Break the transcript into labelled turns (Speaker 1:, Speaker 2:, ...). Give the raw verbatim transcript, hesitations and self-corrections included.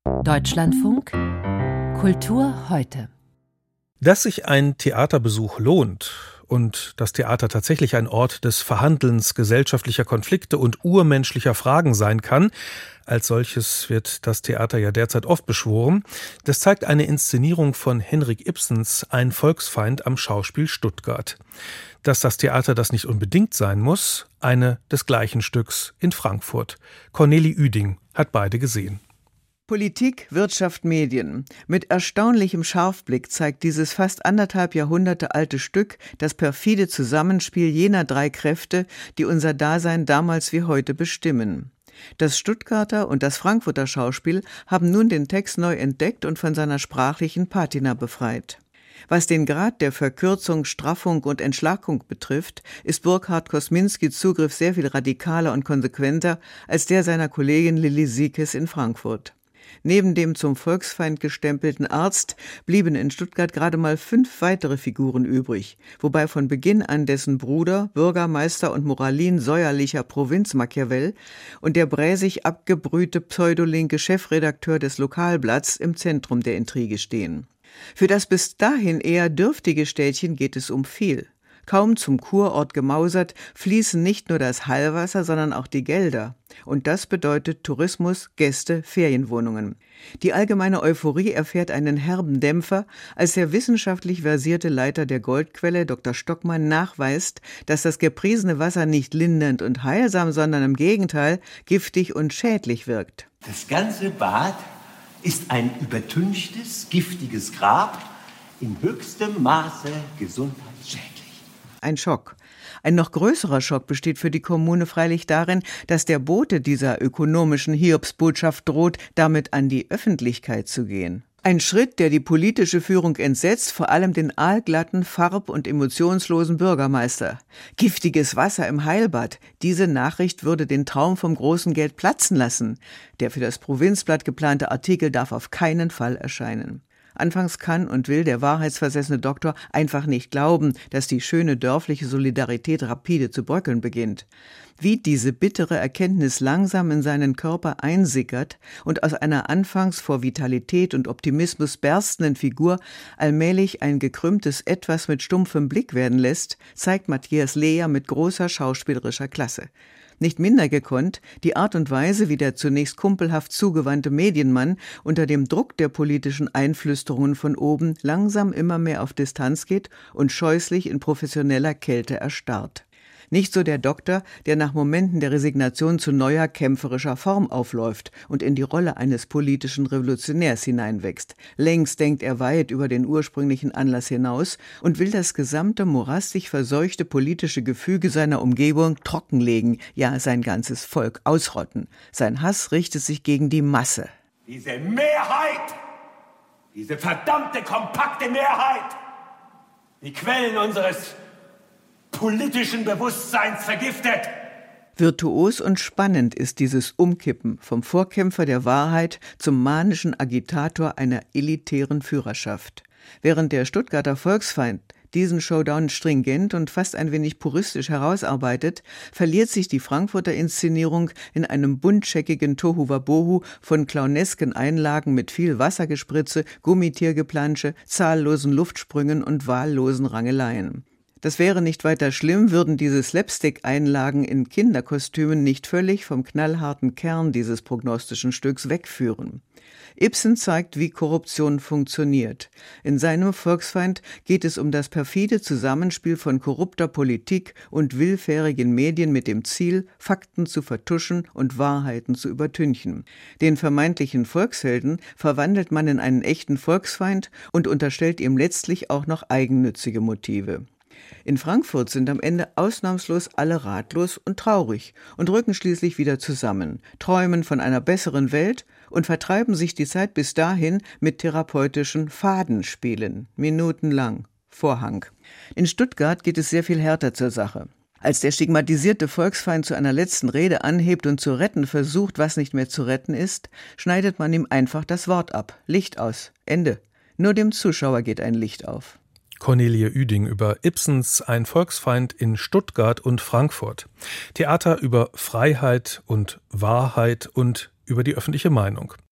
Speaker 1: Deutschlandfunk Kultur heute.
Speaker 2: Dass sich ein Theaterbesuch lohnt und das Theater tatsächlich ein Ort des Verhandelns gesellschaftlicher Konflikte und urmenschlicher Fragen sein kann, als solches wird das Theater ja derzeit oft beschworen, das zeigt eine Inszenierung von Henrik Ibsens Ein Volksfeind am Schauspiel Stuttgart. Dass das Theater das nicht unbedingt sein muss, eine des gleichen Stücks in Frankfurt. Cornelie Üding hat beide gesehen.
Speaker 3: Politik, Wirtschaft, Medien. Mit erstaunlichem Scharfblick zeigt dieses fast anderthalb Jahrhunderte alte Stück das perfide Zusammenspiel jener drei Kräfte, die unser Dasein damals wie heute bestimmen. Das Stuttgarter und das Frankfurter Schauspiel haben nun den Text neu entdeckt und von seiner sprachlichen Patina befreit. Was den Grad der Verkürzung, Straffung und Entschlackung betrifft, ist Burkhard Kosminskis Zugriff sehr viel radikaler und konsequenter als der seiner Kollegin Lilli Siekes in Frankfurt. Neben dem zum Volksfeind gestempelten Arzt blieben in Stuttgart gerade mal fünf weitere Figuren übrig, wobei von Beginn an dessen Bruder, Bürgermeister und Moralin säuerlicher Provinz-Machiavell und der bräsig abgebrühte pseudolinke Chefredakteur des Lokalblatts im Zentrum der Intrige stehen. Für das bis dahin eher dürftige Städtchen geht es um viel. Kaum zum Kurort gemausert, fließen nicht nur das Heilwasser, sondern auch die Gelder. Und das bedeutet Tourismus, Gäste, Ferienwohnungen. Die allgemeine Euphorie erfährt einen herben Dämpfer, als der wissenschaftlich versierte Leiter der Goldquelle, Doktor Stockmann, nachweist, dass das gepriesene Wasser nicht lindernd und heilsam, sondern im Gegenteil giftig und schädlich wirkt.
Speaker 4: Das ganze Bad ist ein übertünchtes, giftiges Grab, in höchstem Maße gesundheitsschädlich.
Speaker 3: Ein Schock. Ein noch größerer Schock besteht für die Kommune freilich darin, dass der Bote dieser ökonomischen Hiobsbotschaft droht, damit an die Öffentlichkeit zu gehen. Ein Schritt, der die politische Führung entsetzt, vor allem den aalglatten, farb- und emotionslosen Bürgermeister. Giftiges Wasser im Heilbad. Diese Nachricht würde den Traum vom großen Geld platzen lassen. Der für das Provinzblatt geplante Artikel darf auf keinen Fall erscheinen. Anfangs kann und will der wahrheitsversessene Doktor einfach nicht glauben, dass die schöne dörfliche Solidarität rapide zu bröckeln beginnt. Wie diese bittere Erkenntnis langsam in seinen Körper einsickert und aus einer anfangs vor Vitalität und Optimismus berstenden Figur allmählich ein gekrümmtes Etwas mit stumpfem Blick werden lässt, zeigt Matthias Lehr mit großer schauspielerischer Klasse. Nicht minder gekonnt die Art und Weise, wie der zunächst kumpelhaft zugewandte Medienmann unter dem Druck der politischen Einflüsterungen von oben langsam immer mehr auf Distanz geht und scheußlich in professioneller Kälte erstarrt. Nicht so der Doktor, der nach Momenten der Resignation zu neuer kämpferischer Form aufläuft und in die Rolle eines politischen Revolutionärs hineinwächst. Längst denkt er weit über den ursprünglichen Anlass hinaus und will das gesamte morastig verseuchte politische Gefüge seiner Umgebung trockenlegen, ja sein ganzes Volk ausrotten. Sein Hass richtet sich gegen die Masse.
Speaker 4: Diese Mehrheit, diese verdammte kompakte Mehrheit, die Quellen unseres politischen Bewusstseins vergiftet.
Speaker 3: Virtuos und spannend ist dieses Umkippen vom Vorkämpfer der Wahrheit zum manischen Agitator einer elitären Führerschaft. Während der Stuttgarter Volksfeind diesen Showdown stringent und fast ein wenig puristisch herausarbeitet, verliert sich die Frankfurter Inszenierung in einem buntscheckigen Tohuwabohu von clownesken Einlagen mit viel Wassergespritze, Gummitiergeplansche, zahllosen Luftsprüngen und wahllosen Rangeleien. Das wäre nicht weiter schlimm, würden diese Slapstick-Einlagen in Kinderkostümen nicht völlig vom knallharten Kern dieses prognostischen Stücks wegführen. Ibsen zeigt, wie Korruption funktioniert. In seinem Volksfeind geht es um das perfide Zusammenspiel von korrupter Politik und willfährigen Medien mit dem Ziel, Fakten zu vertuschen und Wahrheiten zu übertünchen. Den vermeintlichen Volkshelden verwandelt man in einen echten Volksfeind und unterstellt ihm letztlich auch noch eigennützige Motive. In Frankfurt sind am Ende ausnahmslos alle ratlos und traurig und rücken schließlich wieder zusammen, träumen von einer besseren Welt und vertreiben sich die Zeit bis dahin mit therapeutischen Fadenspielen, minutenlang, Vorhang. In Stuttgart geht es sehr viel härter zur Sache. Als der stigmatisierte Volksfeind zu einer letzten Rede anhebt und zu retten versucht, was nicht mehr zu retten ist, schneidet man ihm einfach das Wort ab. Licht aus. Ende. Nur dem Zuschauer geht ein Licht auf.
Speaker 2: Cornelie Üding über Ibsens Ein Volksfeind in Stuttgart und Frankfurt. Theater über Freiheit und Wahrheit und über die öffentliche Meinung.